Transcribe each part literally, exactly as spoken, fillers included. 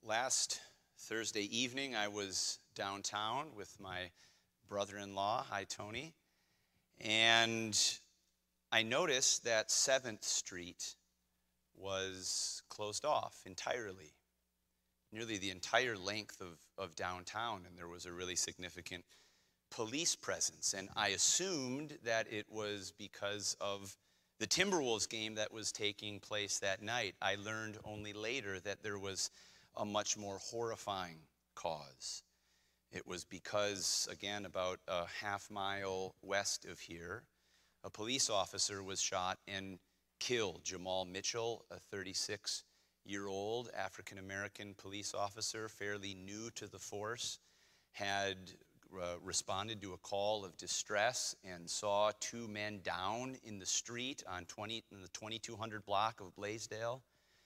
last Thursday evening, I was downtown with my brother-in-law, hi Tony, and I noticed that seventh Street was closed off entirely, nearly the entire length of, of downtown, and there was a really significant police presence. And I assumed that it was because of the Timberwolves game that was taking place that night. I learned only later that there was a much more horrifying cause. It was because, again, about a half mile west of here, a police officer was shot and killed. Jamal Mitchell, a thirty-six-year-old African-American police officer, fairly new to the force, had uh, responded to a call of distress and saw two men down in the street on twenty, in the twenty-two hundred block of Blaisdell.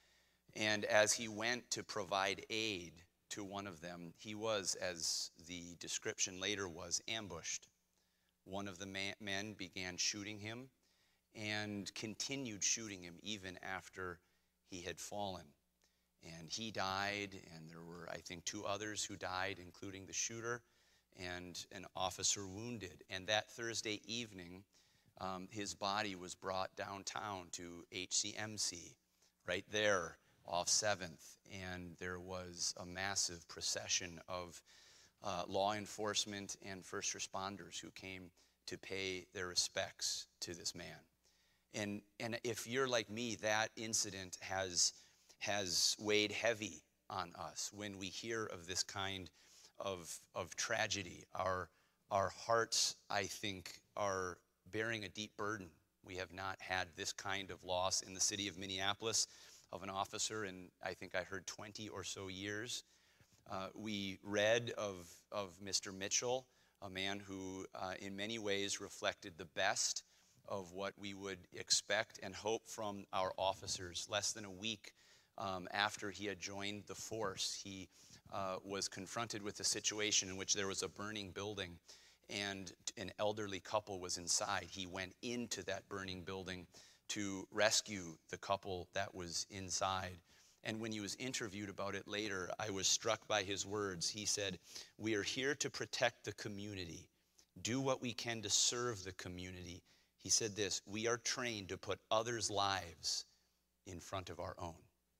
And as he went to provide aid to one of them, he was, as the description later was, ambushed. One of the man, men began shooting him and continued shooting him even after he had fallen. And he died, and there were, I think, two others who died, including the shooter and an officer wounded. And that Thursday evening, um, his body was brought downtown to H C M C, right there off seventh, and there was a massive procession of uh, law enforcement and first responders who came to pay their respects to this man. And, and if you're like me, that incident has, has weighed heavy on us. When we hear of this kind of, of tragedy, our, our hearts, I think, are bearing a deep burden. We have not had this kind of loss in the city of Minneapolis of an officer in, I think I heard, twenty or so years. Uh, we read of, of Mister Mitchell, a man who uh, in many ways reflected the best of what we would expect and hope from our officers. Less than a week um, after he had joined the force, he uh, was confronted with a situation in which there was a burning building and an elderly couple was inside. He went into that burning building to rescue the couple that was inside. And when he was interviewed about it later, I was struck by his words. He said, "We are here to protect the community, do what we can to serve the community." He said this, "We are trained to put others' lives in front of our own."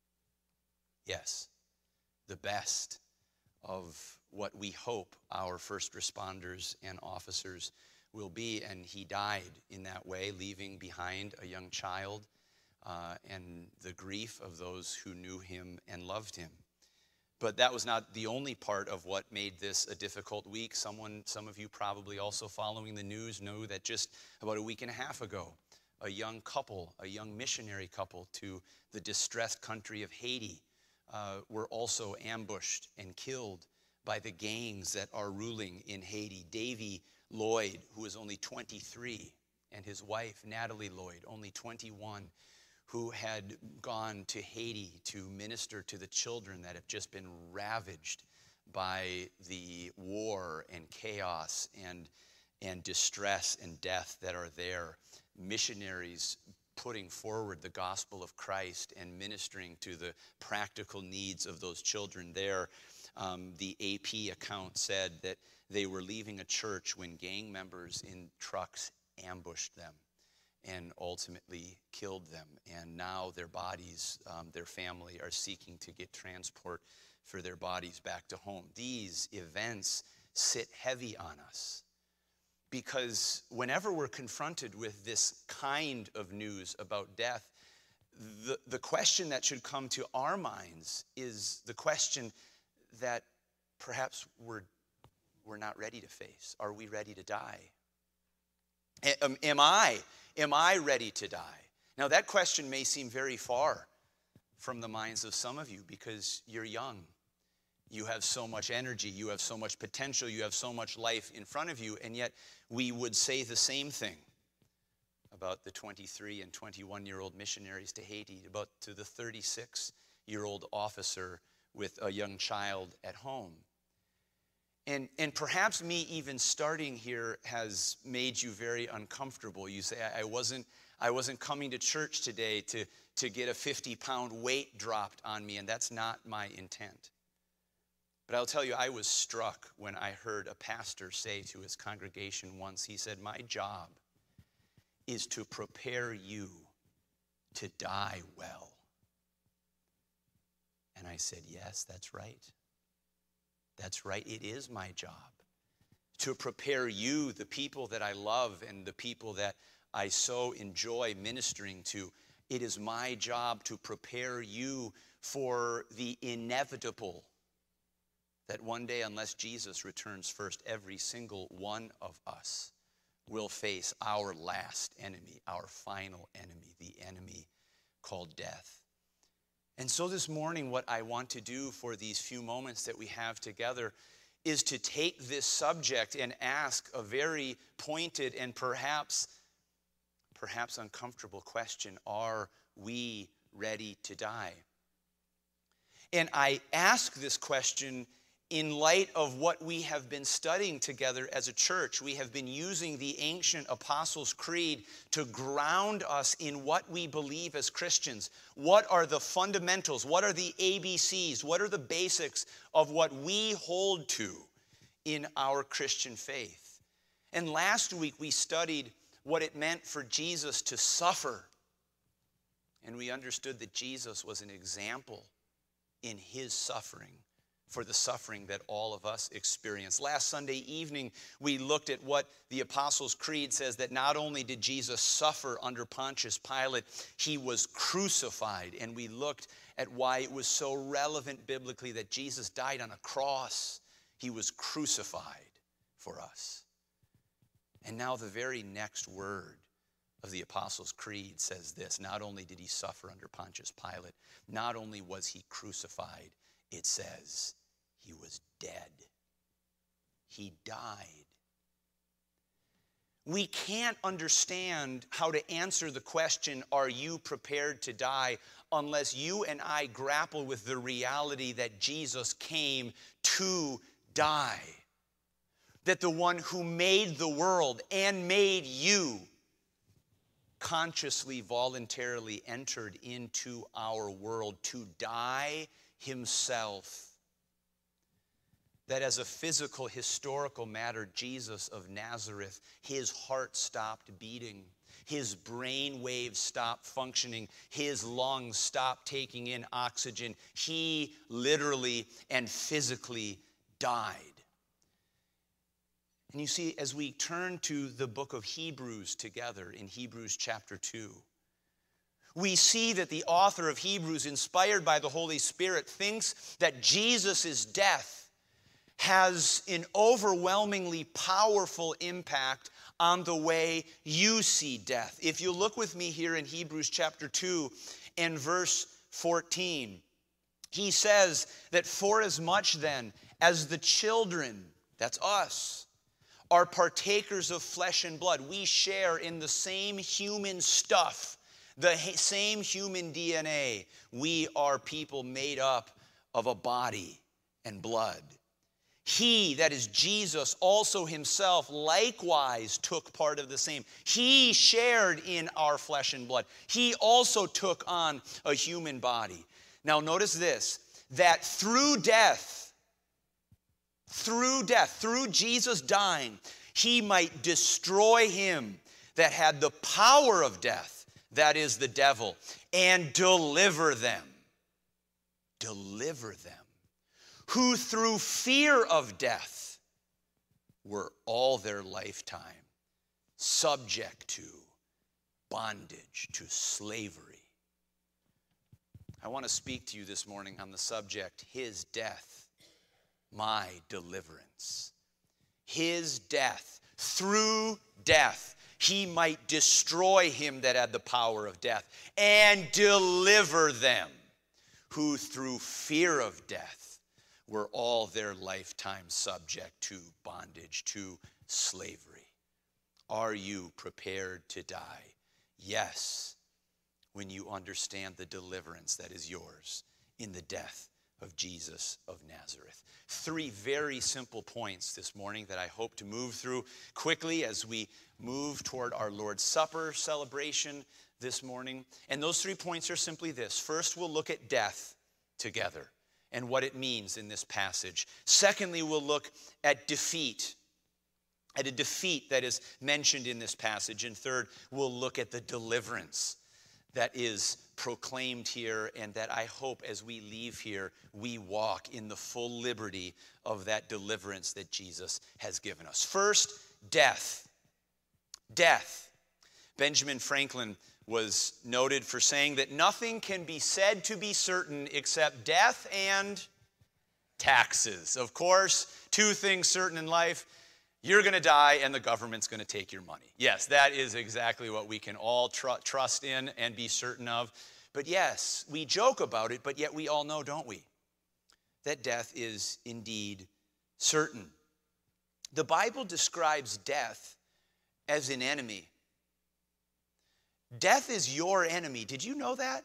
Yes, the best of what we hope our first responders and officers will be, and he died in that way, leaving behind a young child uh, and the grief of those who knew him and loved him. But that was not the only part of what made this a difficult week. Someone, some of you probably also following the news know that just about a week and a half ago, a young couple, a young missionary couple to the distressed country of Haiti uh, were also ambushed and killed by the gangs that are ruling in Haiti. Davy Lloyd, who is only twenty-three, and his wife, Natalie Lloyd, only twenty-one, who had gone to Haiti to minister to the children that have just been ravaged by the war and chaos and, and distress and death that are there. Missionaries putting forward the gospel of Christ and ministering to the practical needs of those children there. Um, the A P account said that they were leaving a church when gang members in trucks ambushed them and ultimately killed them. And now their bodies, um, their family, are seeking to get transport for their bodies back to home. These events sit heavy on us because whenever we're confronted with this kind of news about death, the, the question that should come to our minds is the question that perhaps we're we're not ready to face. Are we ready to die? Am, am I, am I ready to die? Now that question may seem very far from the minds of some of you because you're young. You have so much energy, you have so much potential, you have so much life in front of you, and yet we would say the same thing about the twenty-three and twenty-one-year-old missionaries to Haiti, about to the thirty-six-year-old officer with a young child at home. And, and perhaps me even starting here has made you very uncomfortable. You say, I, I wasn't I wasn't coming to church today to, to get a fifty-pound weight dropped on me, and that's not my intent. But I'll tell you, I was struck when I heard a pastor say to his congregation once, he said, my job is to prepare you to die well. And I said, yes, that's right. That's right. It is my job to prepare you, the people that I love and the people that I so enjoy ministering to. It is my job to prepare you for the inevitable that one day, unless Jesus returns first, every single one of us will face our last enemy, our final enemy, the enemy called death. And so this morning, what I want to do for these few moments that we have together is to take this subject and ask a very pointed and perhaps, perhaps uncomfortable question. Are we ready to die? And I ask this question in light of what we have been studying together as a church. We have been using the ancient Apostles' Creed to ground us in what we believe as Christians. What are the fundamentals? What are the A B Cs? What are the basics of what we hold to in our Christian faith? And last week we studied what it meant for Jesus to suffer. And we understood that Jesus was an example in his suffering for the suffering that all of us experience. Last Sunday evening, we looked at what the Apostles' Creed says, that not only did Jesus suffer under Pontius Pilate, he was crucified. And we looked at why it was so relevant biblically that Jesus died on a cross. He was crucified for us. And now the very next word of the Apostles' Creed says this: not only did he suffer under Pontius Pilate, not only was he crucified, it says he was dead. He died. We can't understand how to answer the question, are you prepared to die, unless you and I grapple with the reality that Jesus came to die. That the one who made the world and made you consciously, voluntarily entered into our world to die himself. That as a physical, historical matter, Jesus of Nazareth, his heart stopped beating. His brain waves stopped functioning. His lungs stopped taking in oxygen. He literally and physically died. And you see, as we turn to the book of Hebrews together in Hebrews chapter two, we see that the author of Hebrews, inspired by the Holy Spirit, thinks that Jesus' death has an overwhelmingly powerful impact on the way you see death. If you look with me here in Hebrews chapter two and verse fourteen, he says that for as much then as the children, that's us, are partakers of flesh and blood, we share in the same human stuff, the same human D N A. We are people made up of a body and blood. He, that is Jesus, also himself likewise took part of the same. He shared in our flesh and blood. He also took on a human body. Now notice this, that through death, through death, through Jesus dying, he might destroy him that had the power of death, that is the devil, and deliver them. Deliver them. Who through fear of death were all their lifetime subject to bondage, to slavery. I want to speak to you this morning on the subject, his death, my deliverance. His death, through death, he might destroy him that had the power of death and deliver them who through fear of death were all their lifetime subject to bondage, to slavery. Are you prepared to die? Yes, when you understand the deliverance that is yours in the death of Jesus of Nazareth. Three very simple points this morning that I hope to move through quickly as we move toward our Lord's Supper celebration this morning. And those three points are simply this. First, we'll look at death together. and what it means in this passage. Secondly, we'll look at defeat, at a defeat that is mentioned in this passage. And third, we'll look at the deliverance that is proclaimed here, and that I hope as we leave here, we walk in the full liberty of that deliverance that Jesus has given us. First, death. Death. Benjamin Franklin was noted for saying that nothing can be said to be certain except death and taxes. Of course, two things certain in life: you're going to die and the government's going to take your money. Yes, that is exactly what we can all tr- trust in and be certain of. But yes, we joke about it, but yet we all know, don't we, that death is indeed certain. The Bible describes death as an enemy. Death is your enemy. Did you know that?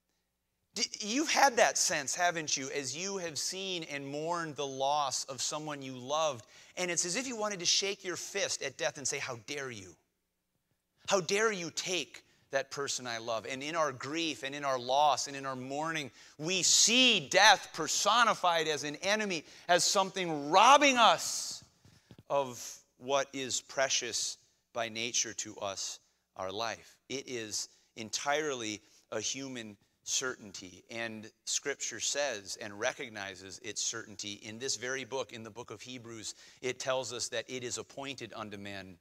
You've had that sense, haven't you, as you have seen and mourned the loss of someone you loved. And it's as if you wanted to shake your fist at death and say, how dare you? How dare you take that person I love? And in our grief and in our loss and in our mourning, we see death personified as an enemy, as something robbing us of what is precious by nature to us, our life. It is entirely a human certainty, and Scripture says and recognizes its certainty. In this very book, in the book of Hebrews, it tells us that it is appointed unto men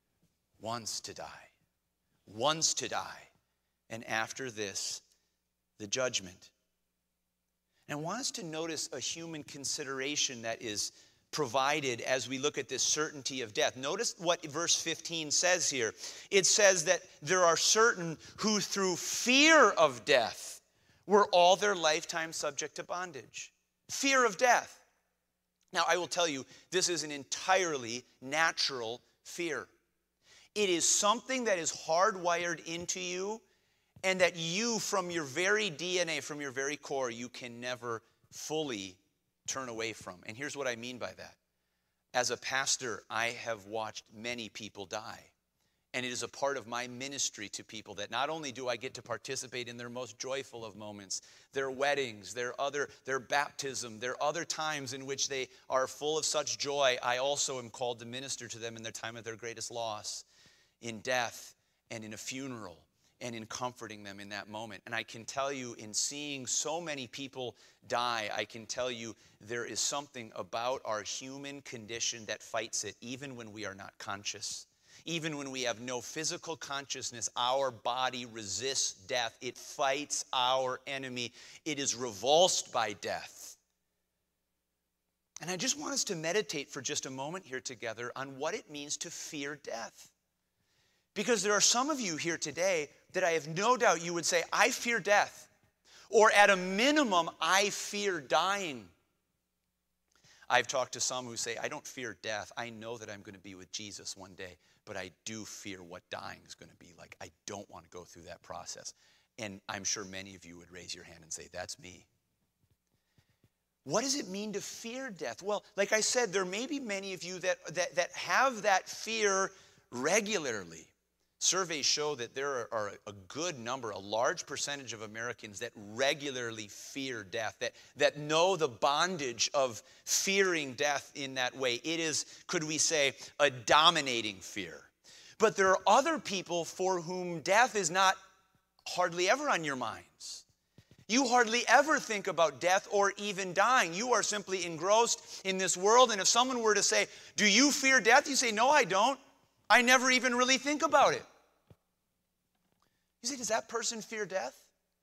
once to die, once to die, and after this, the judgment. And I want us to notice a human consideration that is provided as we look at this certainty of death. Notice what verse fifteen says here. It says that there are certain who through fear of death were all their lifetime subject to bondage. Fear of death. Now, I will tell you, this is an entirely natural fear. It is something that is hardwired into you, and that you, from your very D N A, from your very core, you can never fully turn away from. And here's what I mean by that. As a pastor, I have watched many people die. And it is a part of my ministry to people that not only do I get to participate in their most joyful of moments, their weddings, their other, their baptism, their other times in which they are full of such joy, I also am called to minister to them in their time of their greatest loss, in death and in a funeral, and in comforting them in that moment. And I can tell you, in seeing so many people die, I can tell you there is something about our human condition that fights it, even when we are not conscious. Even when we have no physical consciousness, our body resists death. It fights our enemy. It is revulsed by death. And I just want us to meditate for just a moment here together on what it means to fear death. Because there are some of you here today that I have no doubt you would say, I fear death. Or at a minimum, I fear dying. I've talked to some who say, I don't fear death. I know that I'm going to be with Jesus one day, but I do fear what dying is going to be like. I don't want to go through that process. And I'm sure many of you would raise your hand and say, that's me. What does it mean to fear death? Well, like I said, there may be many of you that, that, that have that fear regularly. Surveys show that there are a good number, a large percentage of Americans that regularly fear death, that, that know the bondage of fearing death in that way. It is, could we say, a dominating fear. But there are other people for whom death is not hardly ever on your minds. You hardly ever think about death or even dying. You are simply engrossed in this world. And if someone were to say, do you fear death? You say, no, I don't. I never even really think about it. You say, does that person fear death?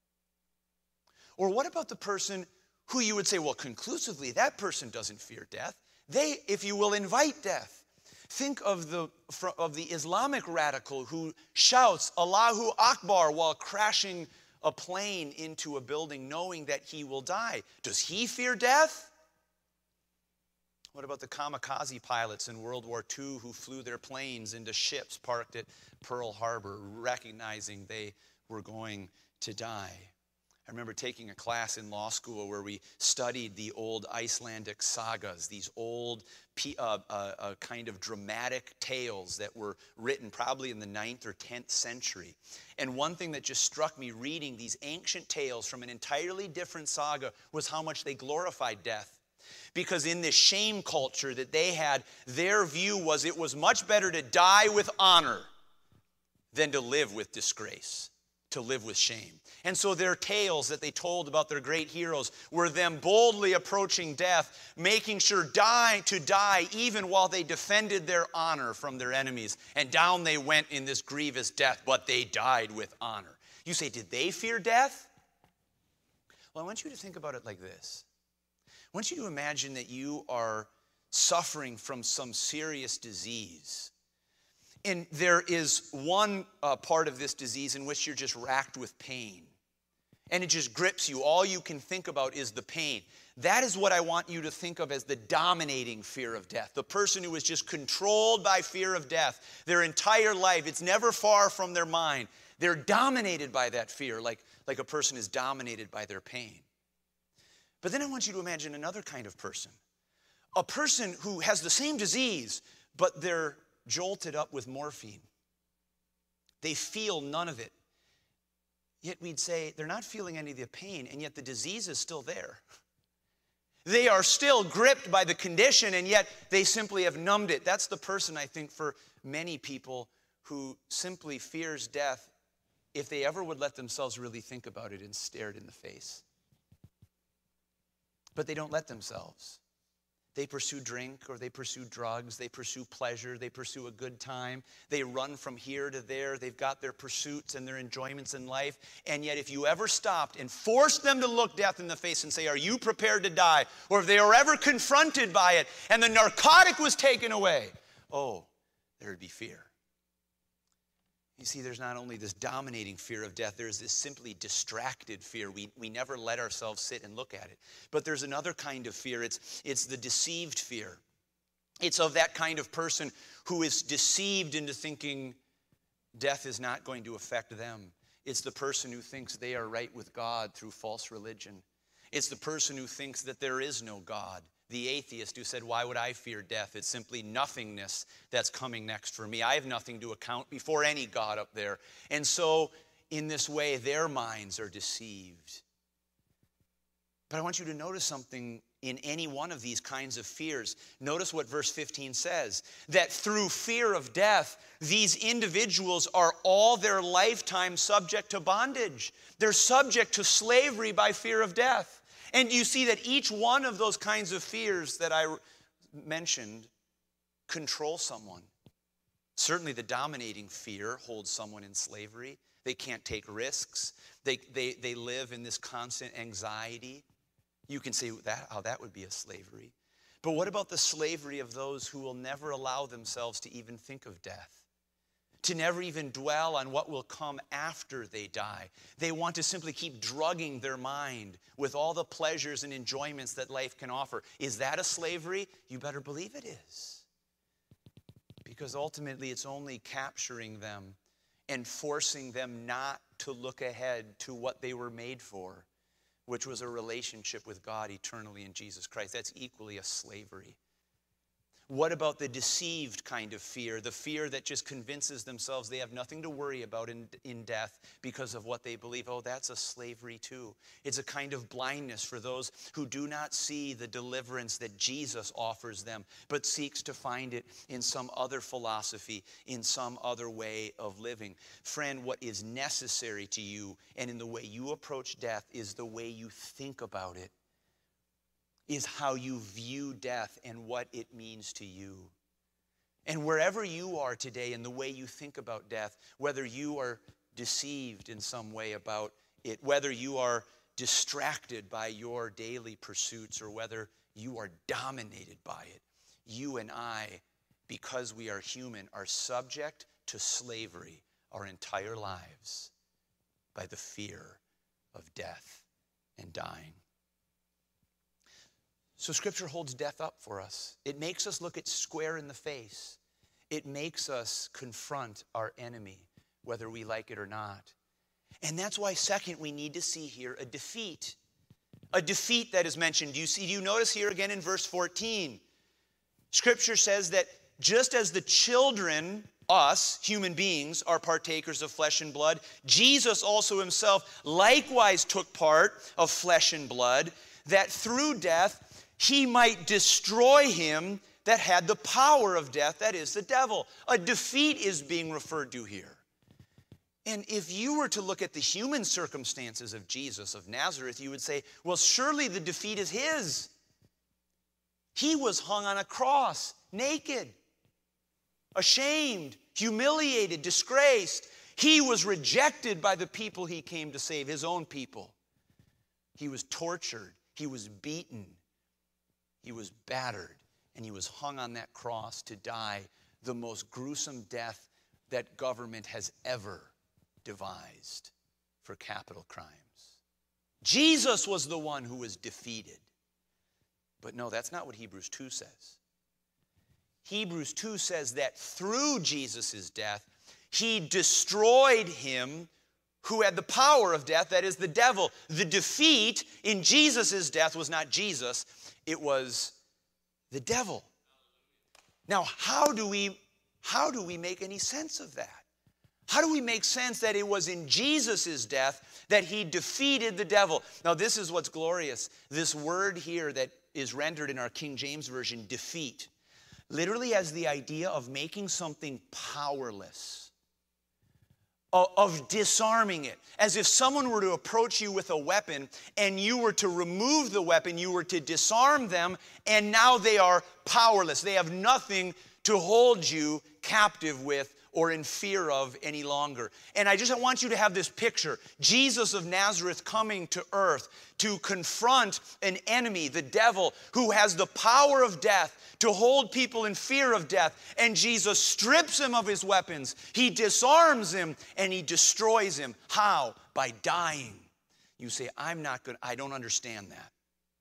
Or what about the person who you would say, well, conclusively, that person doesn't fear death. They, if you will, invite death. Think of the, of the Islamic radical who shouts, Allahu Akbar, while crashing a plane into a building knowing that he will die. Does he fear death? What about the kamikaze pilots in World War Two who flew their planes into ships parked at Pearl Harbor, recognizing they were going to die? I remember taking a class in law school where we studied the old Icelandic sagas, these old uh, uh, uh, kind of dramatic tales that were written probably in the ninth or tenth century. And one thing that just struck me reading these ancient tales from an entirely different saga was how much they glorified death. Because in this shame culture that they had, their view was it was much better to die with honor than to live with disgrace, to live with shame. And so their tales that they told about their great heroes were them boldly approaching death, making sure die to die even while they defended their honor from their enemies. And down they went in this grievous death, but they died with honor. You say, did they fear death? Well, I want you to think about it like this. I want you to imagine that you are suffering from some serious disease. And there is one uh, part of this disease in which you're just racked with pain. And it just grips you. All you can think about is the pain. That is what I want you to think of as the dominating fear of death. The person who is just controlled by fear of death their entire life. It's never far from their mind. They're dominated by that fear like, like a person is dominated by their pain. But then I want you to imagine another kind of person. A person who has the same disease, but they're jolted up with morphine. They feel none of it. Yet we'd say they're not feeling any of the pain, and yet the disease is still there. They are still gripped by the condition, and yet they simply have numbed it. That's the person, I think, for many people who simply fears death if they ever would let themselves really think about it and stare it in the face. But they don't let themselves. They pursue drink or they pursue drugs. They pursue pleasure. They pursue a good time. They run from here to there. They've got their pursuits and their enjoyments in life. And yet if you ever stopped and forced them to look death in the face and say, are you prepared to die? Or if they were ever confronted by it and the narcotic was taken away, oh, there would be fear. You see, there's not only this dominating fear of death, there's this simply distracted fear. We, we never let ourselves sit and look at it. But there's another kind of fear. It's, it's the deceived fear. It's of that kind of person who is deceived into thinking death is not going to affect them. It's the person who thinks they are right with God through false religion. It's the person who thinks that there is no God. The atheist who said, why would I fear death? It's simply nothingness that's coming next for me. I have nothing to account before any God up there. And so, in this way, their minds are deceived. But I want you to notice something in any one of these kinds of fears. Notice what verse fifteen says, that through fear of death, these individuals are all their lifetime subject to bondage. They're subject to slavery by fear of death. And you see that each one of those kinds of fears that I mentioned control someone. Certainly the dominating fear holds someone in slavery. They can't take risks. They, they, they live in this constant anxiety. You can say that, how that would be a slavery. But what about the slavery of those who will never allow themselves to even think of death? To never even dwell on what will come after they die. They want to simply keep drugging their mind with all the pleasures and enjoyments that life can offer. Is that a slavery? You better believe it is. Because ultimately it's only capturing them and forcing them not to look ahead to what they were made for, which was a relationship with God eternally in Jesus Christ. That's equally a slavery. What about the deceived kind of fear, the fear that just convinces themselves they have nothing to worry about in, in death because of what they believe? Oh, that's a slavery too. It's a kind of blindness for those who do not see the deliverance that Jesus offers them, but seeks to find it in some other philosophy, in some other way of living. Friend, what is necessary to you and in the way you approach death is the way you think about it. Is how you view death and what it means to you. And wherever you are today in the way you think about death, whether you are deceived in some way about it, whether you are distracted by your daily pursuits, or whether you are dominated by it, you and I, because we are human, are subject to slavery our entire lives by the fear of death and dying. So Scripture holds death up for us. It makes us look it square in the face. It makes us confront our enemy, whether we like it or not. And that's why, second, we need to see here a defeat. A defeat that is mentioned. Do you see, do you notice here again in verse fourteen? Scripture says that just as the children, us, human beings, are partakers of flesh and blood, Jesus also himself likewise took part of flesh and blood, that through death he might destroy him that had the power of death, that is, the devil. A defeat is being referred to here. And if you were to look at the human circumstances of Jesus of Nazareth, you would say, well, surely the defeat is his. He was hung on a cross, naked, ashamed, humiliated, disgraced. He was rejected by the people he came to save, his own people. He was tortured, he was beaten, he was battered, and he was hung on that cross to die the most gruesome death that government has ever devised for capital crimes. Jesus was the one who was defeated. But no, that's not what Hebrews two says. Hebrews two says that through Jesus' death, he destroyed him who had the power of death, that is the devil. The defeat in Jesus' death was not Jesus, it was the devil. Now, how do we, how do we make any sense of that? How do we make sense that it was in Jesus' death that he defeated the devil? Now, this is what's glorious. This word here that is rendered in our King James Version, defeat, literally has the idea of making something powerless, of, of disarming it. As if someone were to approach you with a weapon and you were to remove the weapon, you were to disarm them, and now they are powerless. They have nothing to hold you captive with or in fear of any longer. And I just want you to have this picture. Jesus of Nazareth coming to earth to confront an enemy, the devil, who has the power of death, to hold people in fear of death. And Jesus strips him of his weapons. He disarms him and he destroys him. How? By dying. You say, I'm not good. I don't understand that.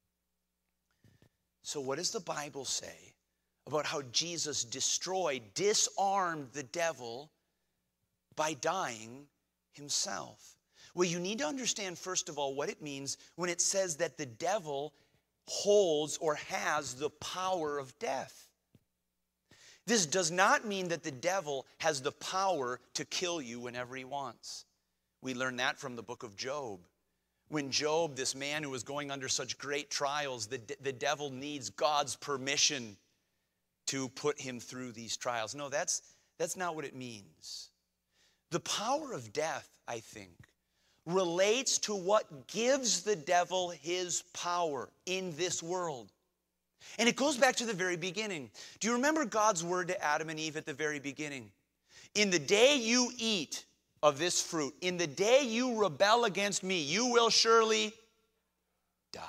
So what does the Bible say about how Jesus destroyed, disarmed the devil by dying himself? Well, you need to understand, first of all, what it means when it says that the devil holds or has the power of death. This does not mean that the devil has the power to kill you whenever he wants. We learn that from the book of Job. When Job, this man who was going under such great trials, the, the devil needs God's permission to put him through these trials. No, that's, that's not what it means. The power of death, I think, relates to what gives the devil his power in this world. And it goes back to the very beginning. Do you remember God's word to Adam and Eve at the very beginning? In the day you eat of this fruit, in the day you rebel against me, you will surely die.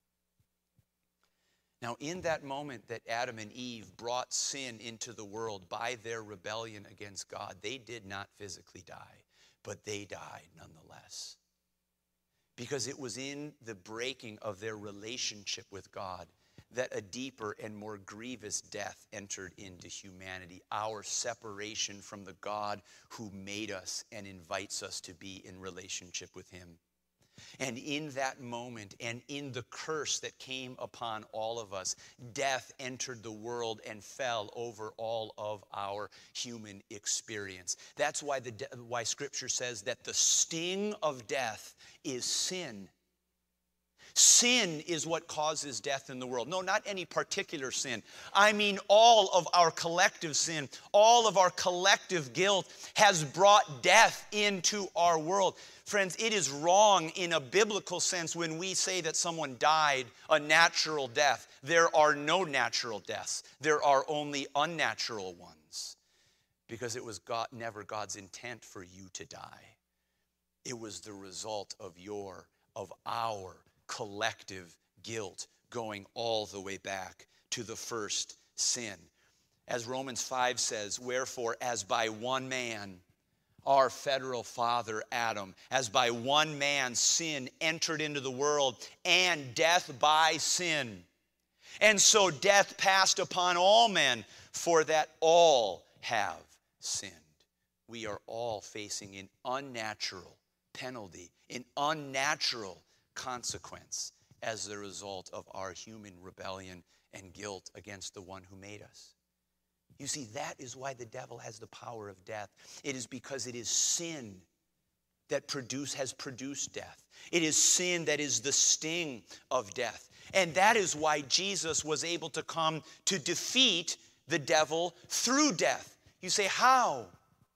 Now, in that moment that Adam and Eve brought sin into the world by their rebellion against God, they did not physically die, but they died nonetheless. Because it was in the breaking of their relationship with God that a deeper and more grievous death entered into humanity, our separation from the God who made us and invites us to be in relationship with him. And in that moment, and in the curse that came upon all of us, death entered the world and fell over all of our human experience. That's why, the de- why Scripture says that the sting of death is sin. Sin is what causes death in the world. No, not any particular sin. I mean all of our collective sin, all of our collective guilt has brought death into our world. Friends, it is wrong in a biblical sense when we say that someone died a natural death. There are no natural deaths. There are only unnatural ones. Because it was God, never God's intent for you to die. It was the result of your, of our collective guilt going all the way back to the first sin. As Romans five says, wherefore, as by one man, our federal father Adam, as by one man sin entered into the world, and death by sin. And so death passed upon all men, for that all have sinned. We are all facing an unnatural penalty, an unnatural consequence as a result of our human rebellion and guilt against the one who made us. You see, that is why the devil has the power of death. It is because it is sin that produce, has produced death. It is sin that is the sting of death. And that is why Jesus was able to come to defeat the devil through death. You say, how?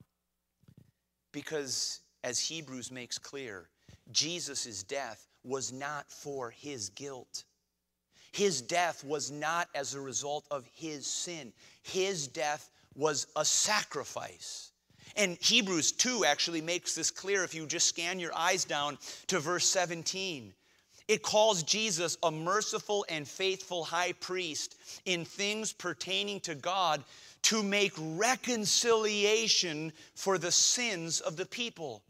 Because, as Hebrews makes clear, Jesus' death was not for his guilt. His death was not as a result of his sin. His death was a sacrifice. And Hebrews two actually makes this clear if you just scan your eyes down to verse seventeen. It calls Jesus a merciful and faithful high priest in things pertaining to God to make reconciliation for the sins of the people.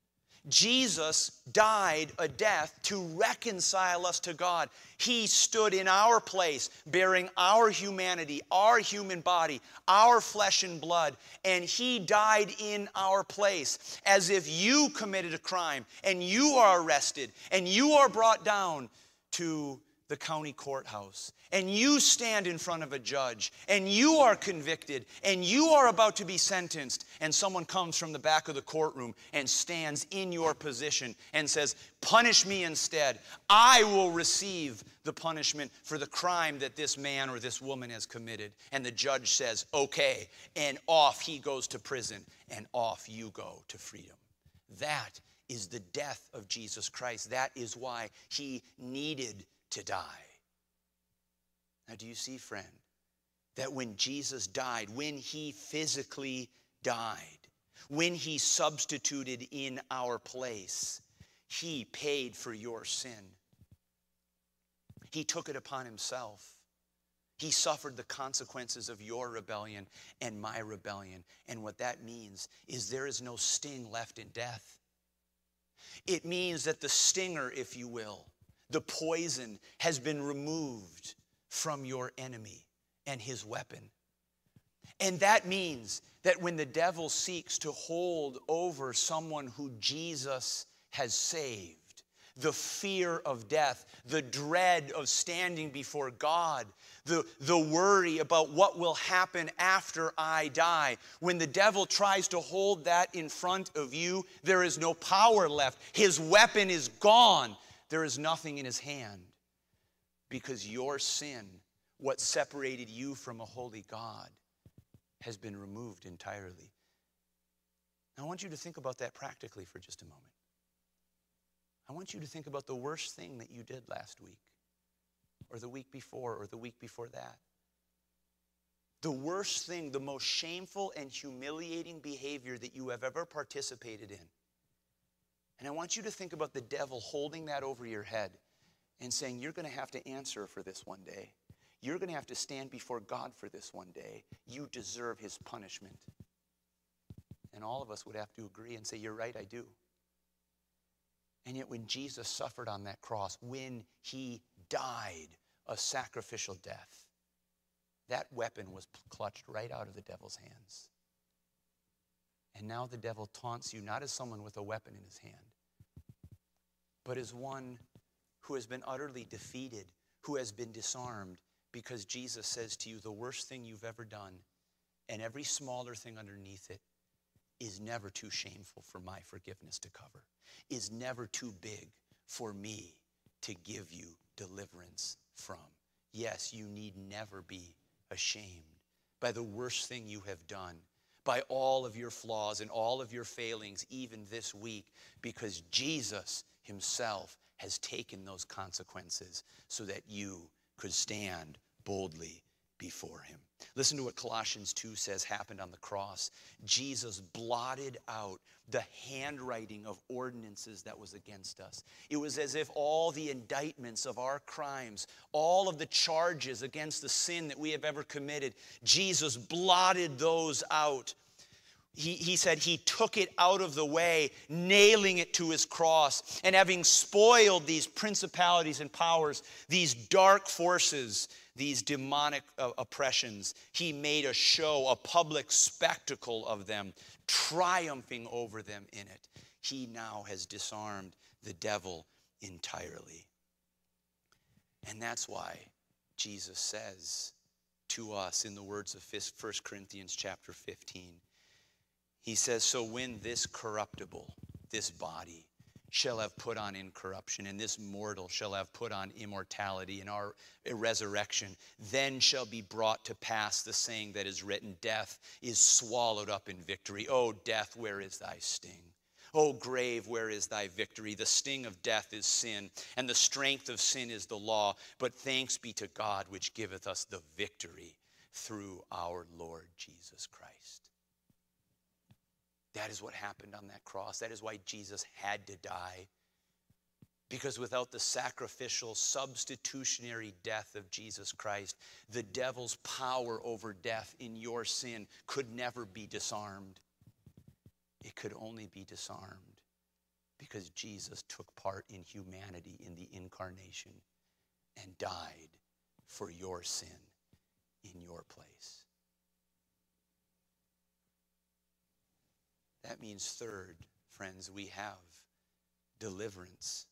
Jesus died a death to reconcile us to God. He stood in our place, bearing our humanity, our human body, our flesh and blood, and he died in our place, as if you committed a crime, and you are arrested, and you are brought down to the county courthouse, and you stand in front of a judge, and you are convicted, and you are about to be sentenced, and someone comes from the back of the courtroom and stands in your position and says, punish me instead. I will receive the punishment for the crime that this man or this woman has committed. And the judge says, okay, and off he goes to prison, and off you go to freedom. That is the death of Jesus Christ. That is why he needed to die. Now, do you see, friend, that when Jesus died, when he physically died, when he substituted in our place, he paid for your sin. He took it upon himself. He suffered the consequences of your rebellion and my rebellion. And what that means is there is no sting left in death. It means that the stinger, if you will, the poison has been removed from your enemy and his weapon. And that means that when the devil seeks to hold over someone who Jesus has saved, the fear of death, the dread of standing before God, the, the worry about what will happen after I die, when the devil tries to hold that in front of you, there is no power left. His weapon is gone. There is nothing in his hand, because your sin, what separated you from a holy God, has been removed entirely. Now, I want you to think about that practically for just a moment. I want you to think about the worst thing that you did last week, or the week before, or the week before that. The worst thing, the most shameful and humiliating behavior that you have ever participated in. And I want you to think about the devil holding that over your head and saying, you're going to have to answer for this one day. You're going to have to stand before God for this one day. You deserve his punishment. And all of us would have to agree and say, you're right, I do. And yet when Jesus suffered on that cross, when he died a sacrificial death, that weapon was clutched right out of the devil's hands. And now the devil taunts you not as someone with a weapon in his hand, but as one who has been utterly defeated, who has been disarmed, because Jesus says to you, the worst thing you've ever done, and every smaller thing underneath it, is never too shameful for my forgiveness to cover, is never too big for me to give you deliverance from. Yes, you need never be ashamed by the worst thing you have done, by all of your flaws and all of your failings, even this week, because Jesus himself has taken those consequences so that you could stand boldly before him. Listen to what Colossians two says happened on the cross. Jesus blotted out the handwriting of ordinances that was against us. It was as if all the indictments of our crimes, all of the charges against the sin that we have ever committed, Jesus blotted those out. He, he said he took it out of the way, nailing it to his cross, and having spoiled these principalities and powers, these dark forces, these demonic uh, oppressions, he made a show, a public spectacle of them, triumphing over them in it. He now has disarmed the devil entirely. And that's why Jesus says to us in the words of First Corinthians chapter fifteen, he says, so when this corruptible, this body, shall have put on incorruption, and this mortal shall have put on immortality, and our resurrection, then shall be brought to pass the saying that is written, death is swallowed up in victory. O death, where is thy sting? O grave, where is thy victory? The sting of death is sin, and the strength of sin is the law. But thanks be to God, which giveth us the victory through our Lord Jesus Christ. That is what happened on that cross. That is why Jesus had to die. Because without the sacrificial, substitutionary death of Jesus Christ, the devil's power over death in your sin could never be disarmed. It could only be disarmed because Jesus took part in humanity in the incarnation and died for your sin in your place. That means third, friends, we have deliverance.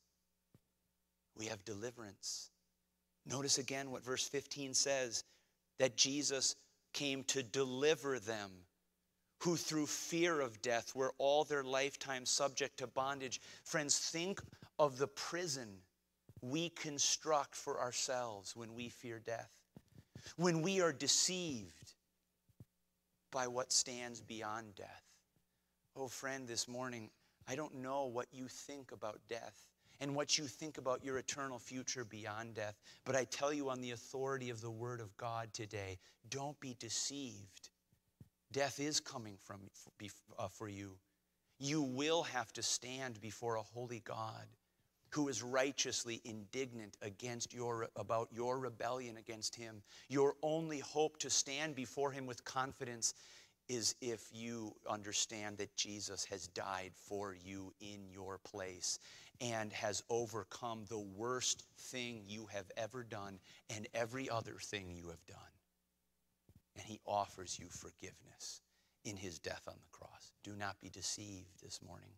We have deliverance. Notice again what verse fifteen says, that Jesus came to deliver them who through fear of death were all their lifetime subject to bondage. Friends, think of the prison we construct for ourselves when we fear death. When we are deceived by what stands beyond death. Oh, friend, this morning, I don't know what you think about death and what you think about your eternal future beyond death, but I tell you on the authority of the Word of God today, don't be deceived. Death is coming from uh, for you. You will have to stand before a holy God who is righteously indignant against your, about your rebellion against him. Your only hope to stand before him with confidence is if you understand that Jesus has died for you in your place and has overcome the worst thing you have ever done and every other thing you have done. And he offers you forgiveness in his death on the cross. Do not be deceived this morning.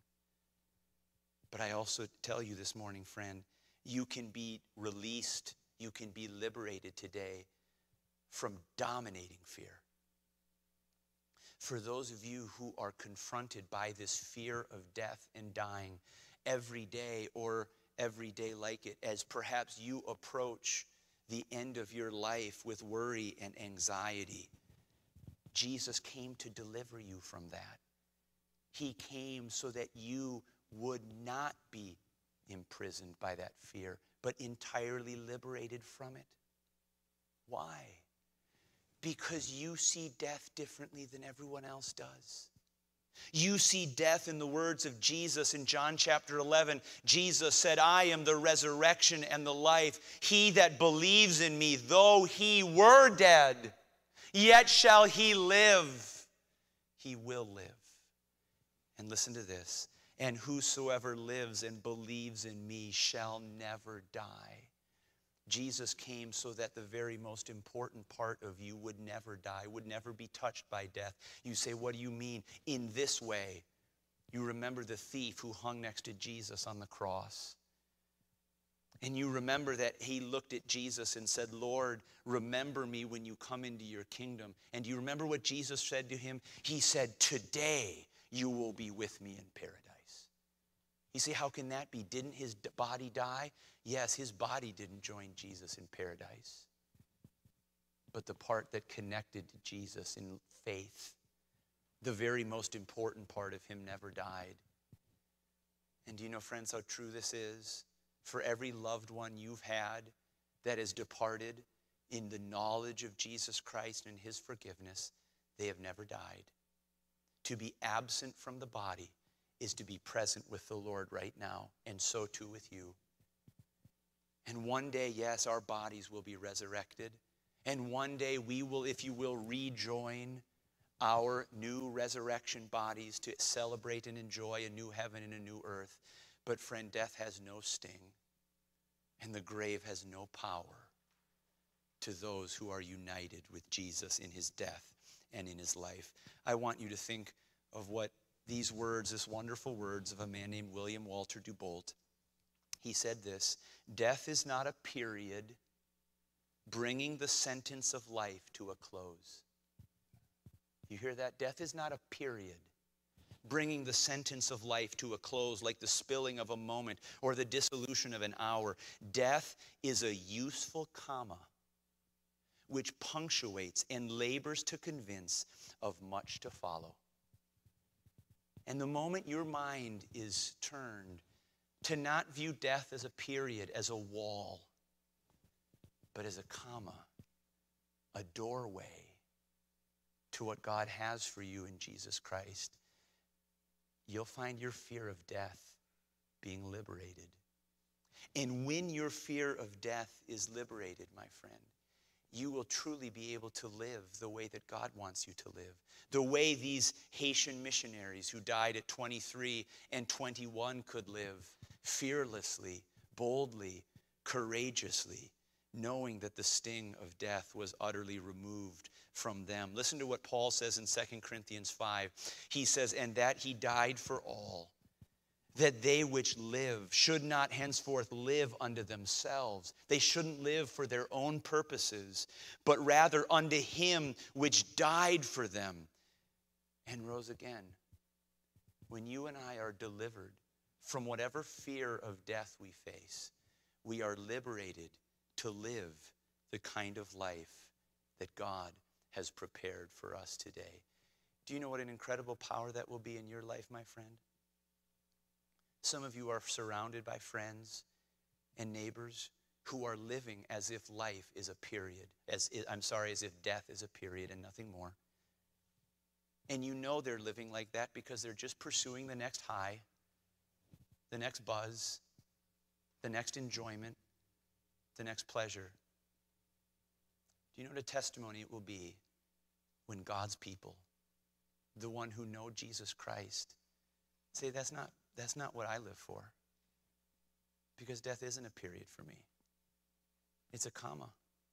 But I also tell you this morning, friend, you can be released, you can be liberated today from dominating fear. For those of you who are confronted by this fear of death and dying every day or every day like it, as perhaps you approach the end of your life with worry and anxiety, Jesus came to deliver you from that. He came so that you would not be imprisoned by that fear, but entirely liberated from it. Why? Because you see death differently than everyone else does. You see death in the words of Jesus in John chapter eleven. Jesus said, I am the resurrection and the life. He that believes in me, though he were dead, yet shall he live. He will live. And listen to this. And whosoever lives and believes in me shall never die. Jesus came so that the very most important part of you would never die, would never be touched by death. You say, what do you mean? In this way, you remember the thief who hung next to Jesus on the cross. And you remember that he looked at Jesus and said, Lord, remember me when you come into your kingdom. And do you remember what Jesus said to him? He said, today you will be with me in paradise. You say, how can that be? Didn't his body die? Yes, his body didn't join Jesus in paradise. But the part that connected to Jesus in faith, the very most important part of him, never died. And do you know, friends, how true this is? For every loved one you've had that has departed in the knowledge of Jesus Christ and his forgiveness, they have never died. To be absent from the body is to be present with the Lord right now, and so too with you. And one day, yes, our bodies will be resurrected. And one day we will, if you will, rejoin our new resurrection bodies to celebrate and enjoy a new heaven and a new earth. But friend, death has no sting, and the grave has no power to those who are united with Jesus in his death and in his life. I want you to think of what these words, this wonderful words of a man named William Walter DuBolt. He said this: death is not a period bringing the sentence of life to a close. You hear that? Death is not a period bringing the sentence of life to a close, like the spilling of a moment or the dissolution of an hour. Death is a useful comma which punctuates and labors to convince of much to follow. And the moment your mind is turned to not view death as a period, as a wall, but as a comma, a doorway to what God has for you in Jesus Christ, you'll find your fear of death being liberated. And when your fear of death is liberated, my friend, you will truly be able to live the way that God wants you to live. The way these Haitian missionaries who died at twenty-three and twenty-one could live, fearlessly, boldly, courageously, knowing that the sting of death was utterly removed from them. Listen to what Paul says in Second Corinthians five. He says, and that he died for all, that they which live should not henceforth live unto themselves. They shouldn't live for their own purposes, but rather unto him which died for them and rose again. When you and I are delivered from whatever fear of death we face, we are liberated to live the kind of life that God has prepared for us today. Do you know what an incredible power that will be in your life, my friend? Some of you are surrounded by friends and neighbors who are living as if life is a period, as I'm sorry, as if death is a period and nothing more. And you know they're living like that because they're just pursuing the next high, the next buzz, the next enjoyment, the next pleasure. Do you know what a testimony it will be when God's people, the one who know Jesus Christ, say, that's not That's not what I live for. Because death isn't a period for me. It's a comma.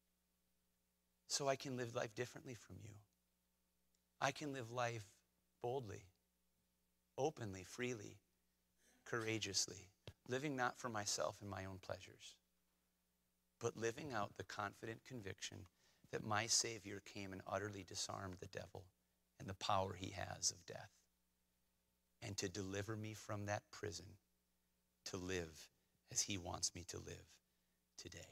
So I can live life differently from you. I can live life boldly, openly, freely, courageously, living not for myself and my own pleasures, but living out the confident conviction that my Savior came and utterly disarmed the devil and the power he has of death, and to deliver me from that prison to live as he wants me to live today.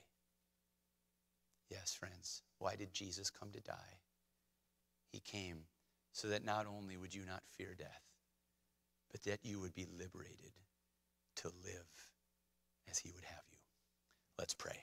Yes, friends, why did Jesus come to die? He came so that not only would you not fear death, but that you would be liberated to live as he would have you. Let's pray.